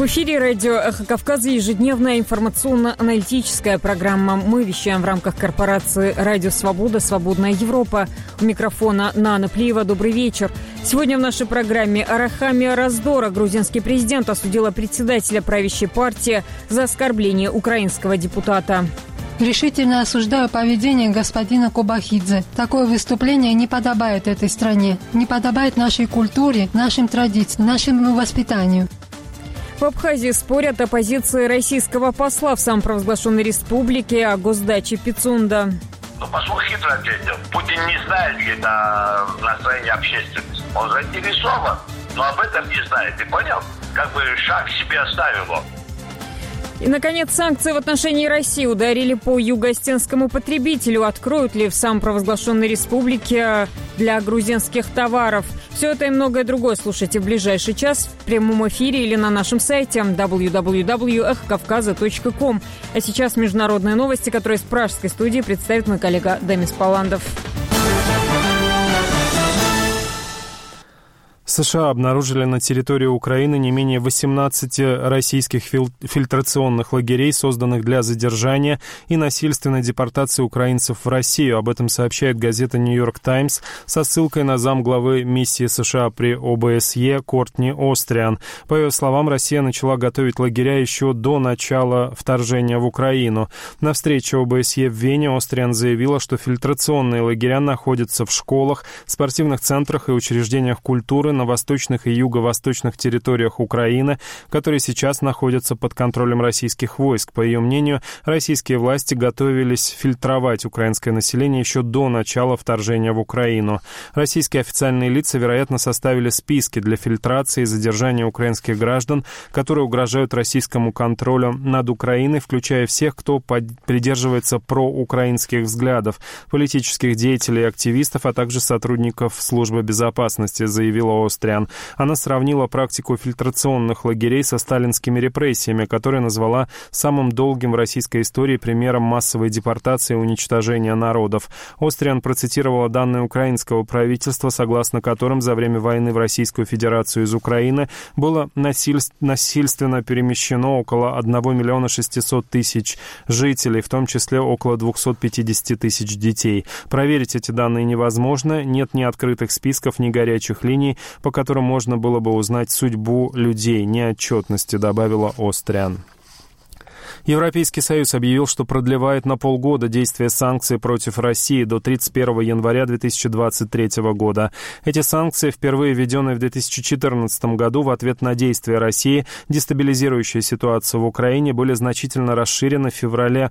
В эфире радио «Эхо Кавказа» ежедневная информационно-аналитическая программа. Мы вещаем в рамках корпорации «Радио Свобода. Свободная Европа». У микрофона Нана Плиева. Добрый вечер. Сегодня в нашей программе Арахамия Раздора. Грузинский президент осудила председателя правящей партии за оскорбление украинского депутата. Решительно осуждаю поведение господина Кобахидзе. Такое выступление не подобает этой стране, не подобает нашей культуре, нашим традициям, нашему воспитанию. В Абхазии спорят о позиции российского посла в самопровозглашенной республике о госдаче Пицунда. Посол хитро ответил. Путин не знает, ли это настроение общественности. Он заинтересован, но об этом не знает. Ты понял? Как бы шаг себе оставил он. И, наконец, санкции в отношении России ударили по юго-остинскому потребителю. Откроют ли в самопровозглашенной республике для грузинских товаров? Все это и многое другое слушайте в ближайший час в прямом эфире или на нашем сайте www.эхокавказа.ком. А сейчас международные новости, которые из пражской студии представит мой коллега Демис Паландов. США обнаружили на территории Украины не менее 18 российских фильтрационных лагерей, созданных для задержания и насильственной депортации украинцев в Россию. Об этом сообщает газета «Нью-Йорк Таймс» со ссылкой на замглавы миссии США при ОБСЕ Кортни Остриан. По ее словам, Россия начала готовить лагеря еще до начала вторжения в Украину. На встрече ОБСЕ в Вене Остриан заявила, что фильтрационные лагеря находятся в школах, спортивных центрах и учреждениях культуры на восточных и юго-восточных территориях Украины, которые сейчас находятся под контролем российских войск. По ее мнению, российские власти готовились фильтровать украинское население еще до начала вторжения в Украину. Российские официальные лица, вероятно, составили списки для фильтрации и задержания украинских граждан, которые угрожают российскому контролю над Украиной, включая всех, кто придерживается проукраинских взглядов, политических деятелей и активистов, а также сотрудников службы безопасности, заявила Остриан. Она сравнила практику фильтрационных лагерей со сталинскими репрессиями, которые назвала самым долгим в российской истории примером массовой депортации и уничтожения народов. Остриан процитировала данные украинского правительства, согласно которым за время войны в Российскую Федерацию из Украины было насильственно перемещено около 1 600 000 жителей, в том числе около 250 000 детей. Проверить эти данные невозможно, нет ни открытых списков, ни горячих линий, по которым можно было бы узнать судьбу людей, неотчетности, добавила Остриан. Европейский Союз объявил, что продлевает на полгода действие санкций против России до 31 января 2023 года. Эти санкции, впервые введенные в 2014 году в ответ на действия России, дестабилизирующие ситуацию в Украине, были значительно расширены в феврале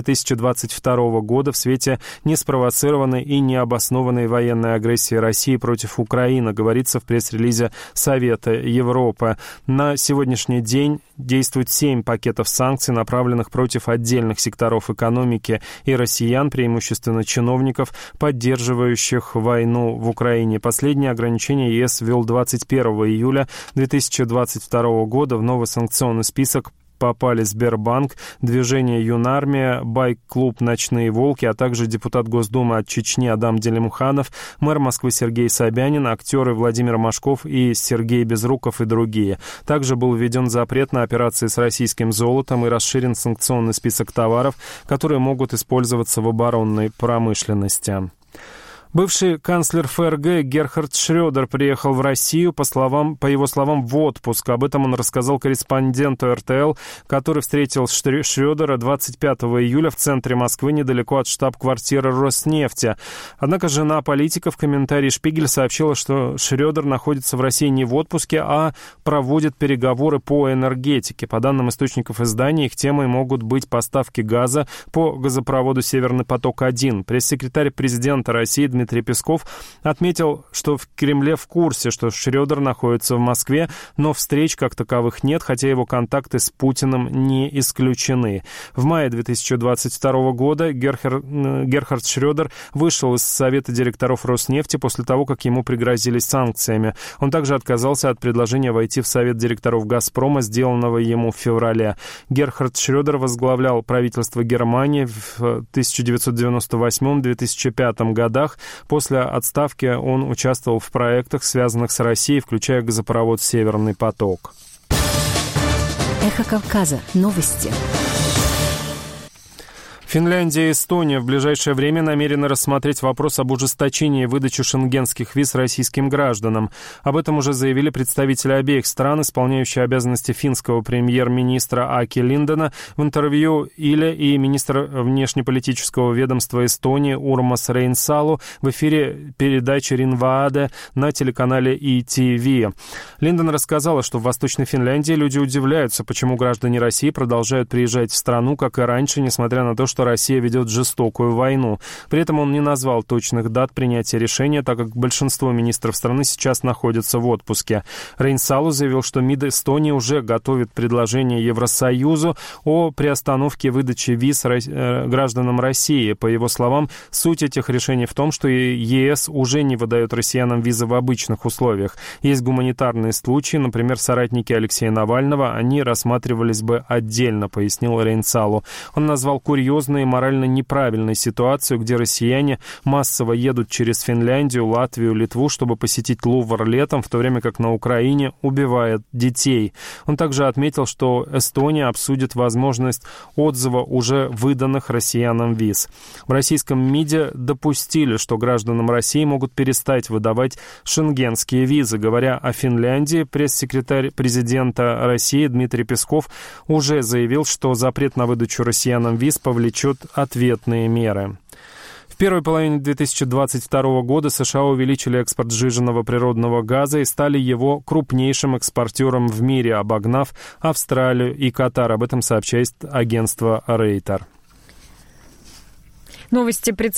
2022 года в свете неспровоцированной и необоснованной военной агрессии России против Украины, говорится в пресс-релизе Совета Европы. На сегодняшний день действует 7 пакетов санкций, направленных против отдельных секторов экономики и россиян, преимущественно чиновников, поддерживающих войну в Украине. Последнее ограничение ЕС ввел 21 июля 2022 года. В новый санкционный список попали Сбербанк, движение Юнармия, байк-клуб «Ночные волки», а также депутат Госдумы от Чечни Адам Делимханов, мэр Москвы Сергей Собянин, актеры Владимир Машков и Сергей Безруков и другие. Также был введен запрет на операции с российским золотом и расширен санкционный список товаров, которые могут использоваться в оборонной промышленности. Бывший канцлер ФРГ Герхард Шрёдер приехал в Россию, по его словам, в отпуск. Об этом он рассказал корреспонденту РТЛ, который встретил Шрёдера 25 июля в центре Москвы, недалеко от штаб-квартиры Роснефти. Однако жена политика в комментарии «Шпигель» сообщила, что Шрёдер находится в России не в отпуске, а проводит переговоры по энергетике. По данным источников издания, их темой могут быть поставки газа по газопроводу «Северный поток-1». Пресс-секретарь президента России Дмитрий Песков отметил, что в Кремле в курсе, что Шрёдер находится в Москве, но встреч как таковых нет, хотя его контакты с Путиным не исключены. В мае 2022 года Герхард Шрёдер вышел из Совета директоров Роснефти после того, как ему пригрозили санкциями. Он также отказался от предложения войти в Совет директоров «Газпрома», сделанного ему в феврале. Герхард Шрёдер возглавлял правительство Германии в 1998-2005 годах. После отставки он участвовал в проектах, связанных с Россией, включая газопровод «Северный поток». Эхо Кавказа. Новости. Финляндия и Эстония в ближайшее время намерены рассмотреть вопрос об ужесточении выдачи шенгенских виз российским гражданам. Об этом уже заявили представители обеих стран, исполняющие обязанности финского премьер-министра Аки Линдена в интервью Иле и министр внешнеполитического ведомства Эстонии Урмас Рейнсалу в эфире передачи Ринвааде на телеканале ETV. Линден рассказала, что в Восточной Финляндии люди удивляются, почему граждане России продолжают приезжать в страну, как и раньше, несмотря на то, что Россия ведет жестокую войну. При этом он не назвал точных дат принятия решения, так как большинство министров страны сейчас находятся в отпуске. Рейнсалу заявил, что МИД Эстонии уже готовит предложение Евросоюзу о приостановке выдачи виз гражданам России. По его словам, суть этих решений в том, что ЕС уже не выдает россиянам визы в обычных условиях. Есть гуманитарные случаи, например, соратники Алексея Навального, они рассматривались бы отдельно, пояснил Рейнсалу. Он назвал курьезной и морально неправильной ситуацию, где россияне массово едут через Финляндию, Латвию, Литву, чтобы посетить Лувр летом, в то время как на Украине убивают детей. Он также отметил, что Эстония обсудит возможность отзыва уже выданных россиянам виз. В российском МИДе допустили, что гражданам России могут перестать выдавать шенгенские визы. Говоря о Финляндии, пресс-секретарь президента России Дмитрий Песков уже заявил, что запрет на выдачу россиянам виз повлечет ответные меры. В первой половине 2022 года США увеличили экспорт сжиженного природного газа и стали его крупнейшим экспортером в мире, обогнав Австралию и Катар. Об этом сообщает агентство Рейтер. Новости